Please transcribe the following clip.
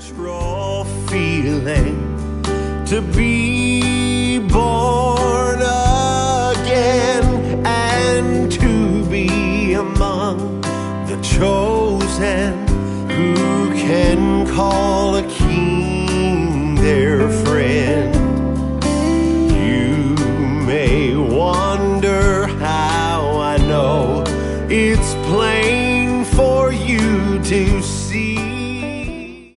Natural feeling to be born again and to be among the chosen who can call a king.